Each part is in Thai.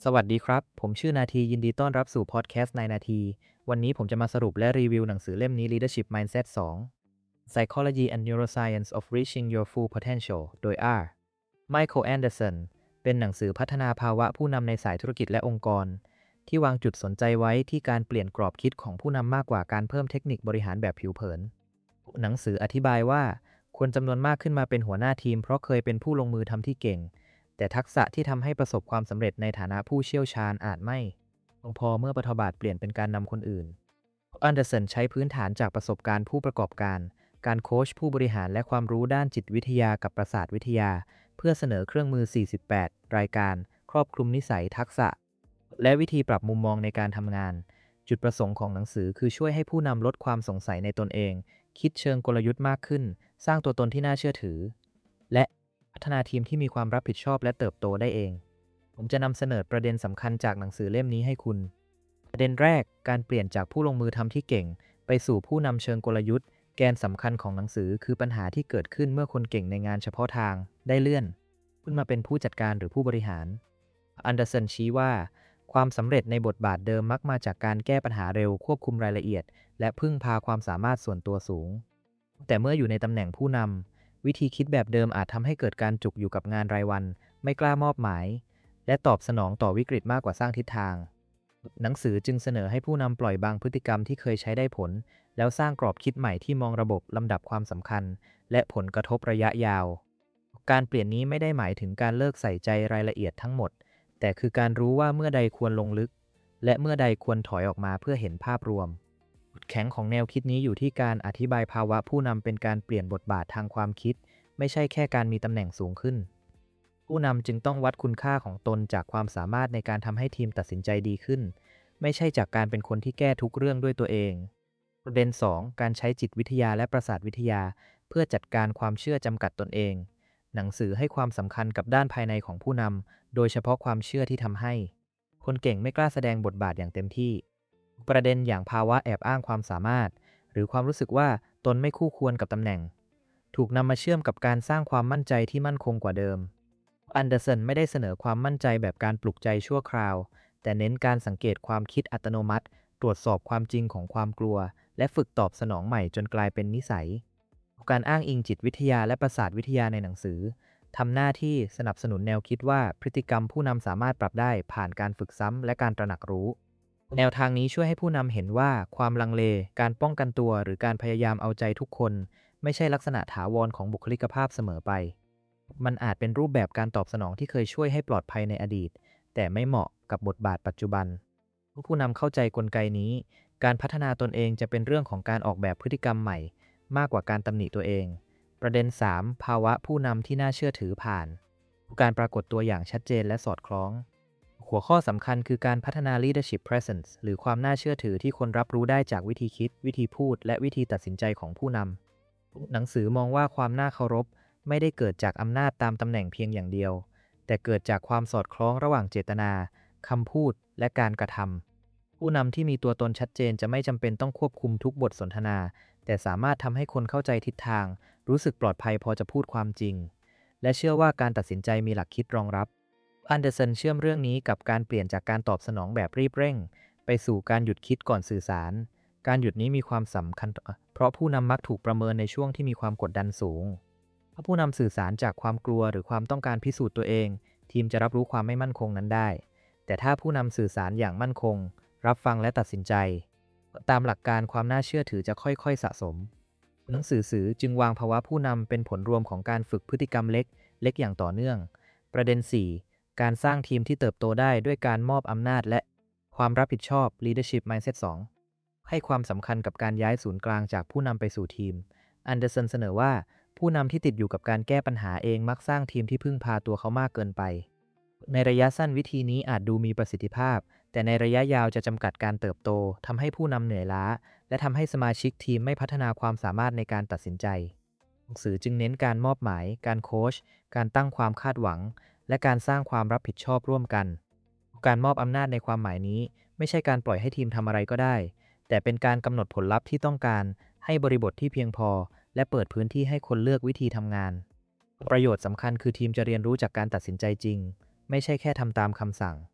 สวัสดีครับ ผมชื่อนาทียินดีต้อนรับสู่พอดแคสต์ในนาที วันนี้ผมจะมาสรุปและรีวิวหนังสือเล่มนี้ Leadership Mindset 2 Psychology and Neuroscience of Reaching Your Full Potential โดย R. Michael Anderson เป็นหนังสือพัฒนาภาวะผู้นำในสายธุรกิจและองค์กร ที่วางจุดสนใจไว้ที่การเปลี่ยนกรอบคิดของผู้นำมากกว่าการเพิ่มเทคนิคบริหารแบบผิวเผิน หนังสืออธิบายว่าคนจำนวนมากขึ้นมาเป็นหัวหน้าทีมเพราะเคยเป็นผู้ลงมือทำที่เก่ง แต่ทักษะที่ทำให้ประสบความสำเร็จในฐานะผู้เชี่ยวชาญอาจไม่เพียงพอเมื่อปฐบาทเปลี่ยนเป็นการนำคนอื่นอันเดอร์สันใช้พื้นฐานจากประสบการณ์ผู้ประกอบการ การโค้ชผู้บริหารและความรู้ด้านจิตวิทยากับประสาทวิทยา เพื่อเสนอเครื่องมือ 48 รายการ ครอบคลุมนิสัยทักษะ และวิธีปรับมุมมองในการทำงาน จุดประสงค์ของหนังสือคือช่วยให้ผู้นำลดความสงสัยในตนเอง คิดเชิงกลยุทธ์มากขึ้น สร้างตัวตนที่น่าเชื่อถือ และพัฒนาทีมที่มีความรับผิดชอบและเติบโตได้เอง ผมจะนำเสนอประเด็นสำคัญจากหนังสือเล่มนี้ให้คุณ ประเด็นแรก การเปลี่ยนจากผู้ลงมือทำที่เก่งไปสู่ผู้นำเชิงกลยุทธ์ แกนสำคัญของหนังสือคือปัญหาที่เกิดขึ้นเมื่อคนเก่งในงานเฉพาะทางได้เลื่อนขึ้นมาเป็นผู้จัดการหรือผู้บริหาร อันเดอร์สันชี้ว่าความสำเร็จในบทบาทเดิมมักมาจากการแก้ปัญหาเร็วควบคุมรายละเอียด และพึ่งพาความสามารถส่วนตัวสูง แต่เมื่ออยู่ในตำแหน่งผู้นำวิธีคิดแบบเดิมอาจทำให้เกิดการจุกอยู่กับงานรายวัน ไม่กล้ามอบหมาย และตอบสนองต่อวิกฤตมากกว่าสร้างทิศทาง หนังสือจึงเสนอให้ผู้นำปล่อยบางพฤติกรรมที่เคยใช้ได้ผล แล้วสร้างกรอบคิดใหม่ที่มองระบบลำดับความสำคัญ และผลกระทบระยะยาว การเปลี่ยนนี้ไม่ได้หมายถึงการเลิกใส่ใจรายละเอียดทั้งหมด แต่คือการรู้ว่าเมื่อใดควรลงลึก และเมื่อใดควรถอยออกมาเพื่อเห็นภาพรวมจุดแข็งของแนวคิดนี้อยู่ที่การอธิบายภาวะผู้นำเป็นการเปลี่ยนบทบาททางความคิด ไม่ใช่แค่การมีตำแหน่งสูงขึ้น ผู้นำจึงต้องวัดคุณค่าของตนจากความสามารถในการทำให้ทีมตัดสินใจดีขึ้น ไม่ใช่จากการเป็นคนที่แก้ทุกเรื่องด้วยตัวเอง ประเด็น 2 การใช้จิตวิทยาและประสาทวิทยา เพื่อจัดการความเชื่อจำกัดตนเอง หนังสือให้ความสำคัญกับด้านภายในของผู้นำ โดยเฉพาะความเชื่อที่ทำให้ คนเก่งไม่กล้าแสดงบทบาทอย่างเต็มที่ ประเด็นอย่างภาวะแอบอ้างความสามารถ หรือความรู้สึกว่าตนไม่คู่ควรกับตำแหน่ง ถูกนำมาเชื่อมกับการสร้างความมั่นใจที่มั่นคงกว่าเดิม อันเดอร์สันไม่ได้เสนอความมั่นใจแบบการปลุกใจชั่วคราว แต่เน้นการสังเกตความคิดอัตโนมัติ ตรวจสอบความจริงของความกลัว และฝึกตอบสนองใหม่จนกลายเป็นนิสัย การอ้างอิงจิตวิทยาและประสาทวิทยาในหนังสือทำหน้าที่สนับสนุนแนวคิดว่าพฤติกรรมผู้นำสามารถปรับได้ผ่านการฝึกซ้ำและการตระหนักรู้ แนวทางนี้ช่วยให้ผู้นำเห็นว่าความลังเล การป้องกันตัวหรือการพยายามเอาใจทุกคน ไม่ใช่ลักษณะถาวรของบุคลิกภาพเสมอไป มันอาจเป็นรูปแบบการตอบสนองที่เคยช่วยให้ปลอดภัยในอดีต แต่ไม่เหมาะกับบทบาทปัจจุบันผู้นำเข้าใจกลไกนี้ การพัฒนาตนเองจะเป็นเรื่องของการออกแบบพฤติกรรมใหม่ มากกว่าการตำหนิตัวเอง ประเด็น 3 ภาวะผู้นำที่น่าเชื่อถือผ่าน การปรากฏตัวอย่างชัดเจนและสอดคล้อง หัวข้อสำคัญคือการพัฒนา leadership presence หรือความน่าเชื่อถือที่คนรับรู้ได้จากวิธีคิด วิธีพูด และวิธีตัดสินใจของผู้นำ หนังสือมองว่าความน่าเคารพไม่ได้เกิดจากอำนาจตามตำแหน่งเพียงอย่างเดียว แต่เกิดจากความสอดคล้องระหว่างเจตนาคำพูด และการกระทำ ผู้นำที่มีตัวตนชัดเจนจะไม่จำเป็นต้องควบคุมทุกบทสนทนา แต่สามารถทำให้คนเข้าใจทิศทาง รู้สึกปลอดภัยพอจะพูดความจริง และเชื่อว่าการตัดสินใจมีหลักคิดรองรับ อันเดอร์สันเชื่อมเรื่องนี้กับการเปลี่ยนจากการตอบสนองแบบรีบเร่ง ไปสู่การหยุดคิดก่อนสื่อสาร การหยุดนี้มีความสำคัญเพราะผู้นำมักถูกประเมินในช่วงที่มีความกดดันสูง ถ้าผู้นำสื่อสารจากความกลัวหรือความต้องการพิสูจน์ตัวเอง ทีมจะรับรู้ความไม่มั่นคงนั้นได้ แต่ถ้าผู้นำสื่อสารอย่างมั่นคง รับฟังและตัดสินใจ ตามหลักการความน่าเชื่อถือจะค่อยๆสะสม หนังสือจึงวางภาวะผู้นำเป็นผลรวมของการฝึกพฤติกรรมเล็กอย่างต่อเนื่อง ประเด็น 4 การสร้างทีมที่เติบโตได้ด้วยการมอบอำนาจและความรับผิดชอบ leadership mindset 2 ให้ความสำคัญกับการย้ายศูนย์กลางจากผู้นำไปสู่ทีม อันเดอร์สันเสนอว่าผู้นำที่ติดอยู่กับการแก้ปัญหาเองมักสร้างทีมที่พึ่งพาตัวเขามากเกินไป ในระยะสั้นวิธีนี้อาจดูมีประสิทธิภาพ แต่ในระยะยาวจะจำกัดการเติบโตทำให้ผู้นำเหนื่อยล้า และทำให้สมาชิกทีมไม่พัฒนาความสามารถในการตัดสินใจ หนังสือจึงเน้นการมอบหมาย การโค้ช การตั้งความคาดหวัง และการสร้างความรับผิดชอบร่วมกัน การมอบอำนาจในความหมายนี้ไม่ใช่การปล่อยให้ทีมทำอะไรก็ได้ แต่เป็นการกำหนดผลลัพธ์ที่ต้องการให้บริบทที่เพียงพอ และเปิดพื้นที่ให้คนเลือกวิธีทำงาน ประโยชน์สำคัญคือทีมจะเรียนรู้จากการตัดสินใจจริง ไม่ใช่แค่ทำตามคำสั่ง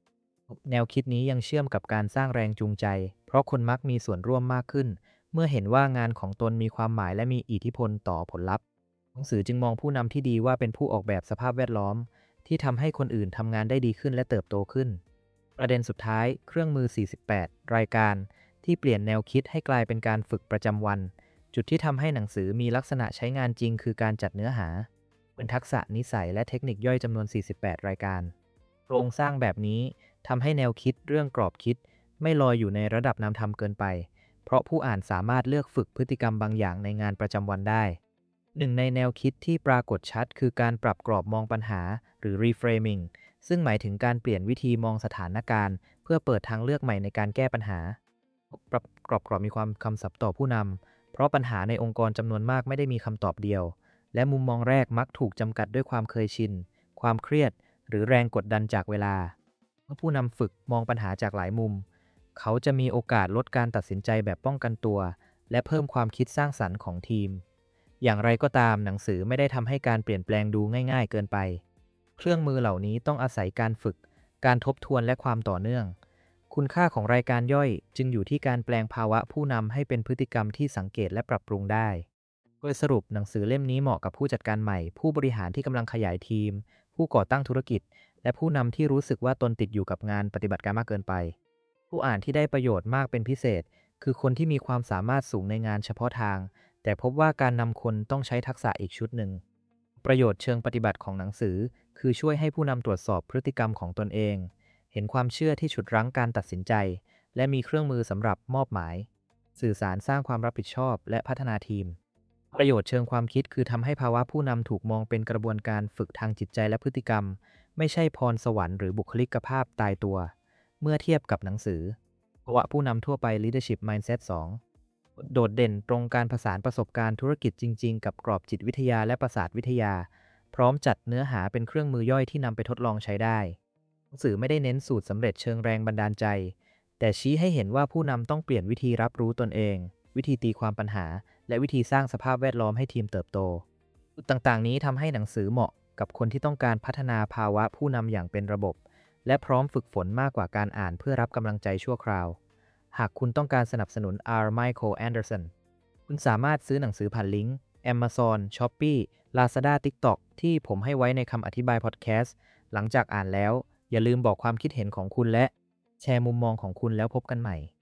แนวคิดนี้ยังเชื่อมกับการสร้างแรงจูงใจเพราะคนมักมีส่วนร่วมมากขึ้นเมื่อเห็นว่างานของตนมีความหมายและมีอิทธิพลต่อผลลัพธ์หนังสือจึงมองผู้นำที่ดีว่าเป็นผู้ออกแบบสภาพแวดล้อมที่ทำให้คนอื่นทำงานได้ดีขึ้นและเติบโตขึ้นประเด็นสุดท้ายเครื่องมือ 48 รายการที่เปลี่ยนแนวคิดให้กลายเป็นการฝึกประจำวันจุดที่ทำให้หนังสือมีลักษณะใช้งานจริงคือการจัดเนื้อหาเป็นทักษะนิสัยและเทคนิคย่อยจำนวน 48 รายการโครงสร้างแบบนี้ทำให้แนวคิดเรื่องกรอบคิดไม่ลอยอยู่ในระดับนำธรรมเกินไปเพราะผู้อ่านสามารถเลือกฝึกพฤติกรรมบางอย่างในงานประจำวันได้หนึ่งในแนวคิดที่ปรากฏชัดคือการปรับกรอบมองปัญหาหรือ reframing ซึ่งหมายถึงการเปลี่ยนวิธีมองสถานการณ์เพื่อเปิดทางเลือกใหม่ในการแก้ปัญหาปรับกรอบมีความคำศัพท์ต่อผู้นำเพราะปัญหาในองค์กรจำนวนมากไม่ได้มีคำตอบเดียวและมุมมองแรกมักถูกจำกัดด้วยความเคยชินความเครียดหรือแรงกดดันจากเวลาเมื่อผู้นำฝึกมองปัญหาจากหลายมุมเขาจะมีโอกาสลดการตัดสินใจแบบป้องกันตัวและเพิ่มความคิดสร้างสรรค์ของทีมอย่างไรก็ตามหนังสือไม่ได้ทำให้การเปลี่ยนแปลงดูง่ายๆเกินไปเครื่องมือเหล่านี้ต้องอาศัยการฝึกการทบทวนและความต่อเนื่องคุณค่าของรายการย่อยจึงอยู่ที่การแปลงภาวะผู้นำให้เป็นพฤติกรรมที่สังเกตและปรับปรุงได้โดยสรุปหนังสือเล่มนี้เหมาะกับผู้จัดการใหม่ผู้บริหารที่กำลังขยายทีมผู้ก่อตั้งธุรกิจและผู้นำที่รู้สึกว่าตนติดอยู่กับงานปฏิบัติการมากเกินไปผู้อ่านที่ได้ประโยชน์มากเป็นพิเศษคือคนที่มีความสามารถสูงในงานเฉพาะทางแต่พบว่าการนำคนต้องใช้ทักษะอีกชุดหนึ่งประโยชน์เชิงปฏิบัติของหนังสือคือช่วยให้ผู้นำตรวจสอบพฤติกรรมของตนเองเห็นความเชื่อที่ฉุดรั้งการตัดสินใจและมีเครื่องมือสำหรับมอบหมายสื่อสารสร้างความรับผิดชอบและพัฒนาทีมประโยชน์เชิงความคิดคือทำให้ภาวะผู้นำถูกมองเป็นกระบวนการฝึกทางจิตใจและพฤติกรรมไม่ใช่พรสวรรค์หรือบุคลิกภาพตายตัวเมื่อเทียบกับหนังสือภาวะผู้นำทั่วไป Leadership Mindset 2โดดเด่นตรงการผสานประสบการณ์ธุรกิจจริงๆกับกรอบจิตวิทยาและประสาทวิทยาพร้อมจัดเนื้อหาเป็นเครื่องมือย่อยที่นำไปทดลองใช้ได้หนังสือไม่ได้เน้นสูตรสำเร็จเชิงแรงบันดาลใจแต่ชี้ให้เห็นว่าผู้นำต้องเปลี่ยนวิธีรับรู้ตนเองวิธีตีความปัญหาและวิธีสร้างสภาพแวดล้อมให้ทีมเติบโตจุดต่างๆนี้ทำให้หนังสือเหมาะกับคนที่ต้องการพัฒนาภาวะผู้นำอย่างเป็นระบบและพร้อมฝึกฝนมากกว่าการอ่านเพื่อรับกำลังใจชั่วคราวหากคุณต้องการสนับสนุน R. Michael Anderson คุณสามารถซื้อหนังสือผ่านลิงก์ Amazon, Shopee, Lazada, TikTok ที่ผมให้ไว้ในคำอธิบายพอดแคสต์หลังจากอ่านแล้วอย่าลืมบอกความคิดเห็นของคุณและแชร์มุมมองของคุณแล้วพบกันใหม่